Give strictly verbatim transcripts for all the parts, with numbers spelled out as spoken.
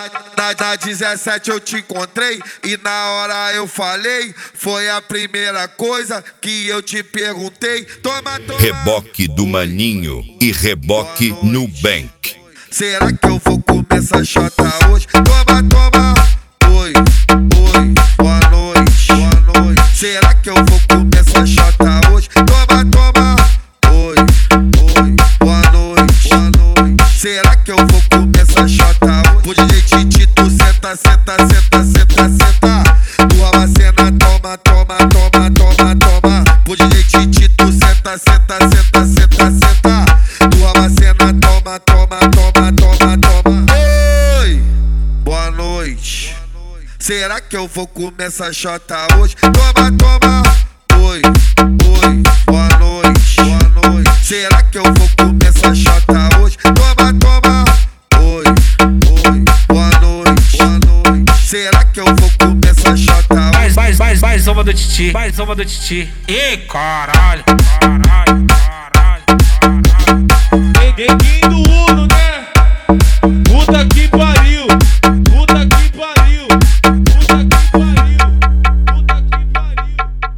Na, na dezessete eu te encontrei e na hora eu falei. Foi a primeira coisa que eu te perguntei. Toma, toma. Reboque do Maninho e reboque Nubank. Será que eu vou comer essa chota hoje? Toma, toma. Oi, oi, boa noite, boa noite. Será que eu vou comer essa chota hoje? Toma, toma. Oi, oi, boa noite, boa noite. Será que eu vou comer essa chota hoje? O D J Titito senta, senta, senta, senta, senta. Tua macena, toma, toma, toma, toma, toma. O D J Titito senta, senta, senta, senta, senta. Tua macena, toma, toma, toma, toma, toma. Oi, boa noite. Será que eu vou comer essa chota hoje? Toma, toma. Oi, oi, boa noite, boa noite. Será que eu vou comer essa chota hoje? Toma, toma. Oi, oi, boa noite, boa noite. Será que eu vou comer essa chota hoje? Mais, mais, mais, mais uma do Titi, mais uma do Titi. Ih, caralho, caralho, caralho, caralho. Neguinho do Uno, né? Puta que pariu, puta que pariu, puta que pariu, puta que pariu.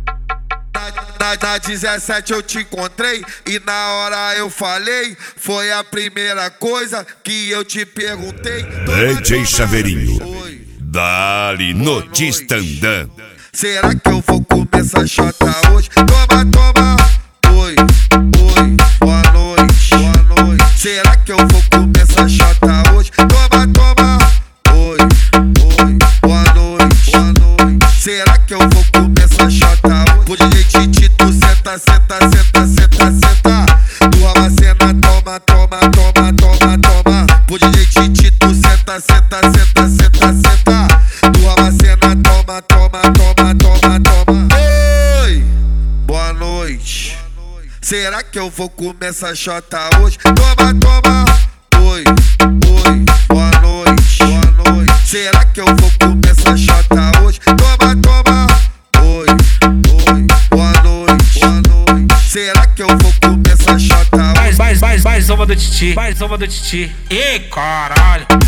Na, na dezessete eu te encontrei e na hora eu falei. Foi a primeira coisa que eu te perguntei. D J Chaveirinho, dali no Tistandã. Será que eu vou comer essa chota hoje? Toma, toma. Oi, oi, boa noite, boa noite. Será que eu vou comer essa chota hoje? Toma, toma. Oi, oi, boa noite, boa noite. Será que eu vou comer essa chota hoje? O D J Titito senta, senta, senta, senta, senta. Tua macena, toma, toma, toma, toma, toma. O D J Titito senta, senta, senta, senta, senta. Tua macena, toma, toma, toma, toma, toma. Oi, boa noite. Será que eu vou comer essa chota hoje? Toma, toma. Oi, oi, boa noite, boa noite. Será que eu vou comer essa chota hoje? Toma, toma. Oi, oi, boa noite, boa noite. Será que eu vou comer essa chota hoje? Mais, mais, mais, mais uma do Titi, mais uma do Titi. Ih, caralho.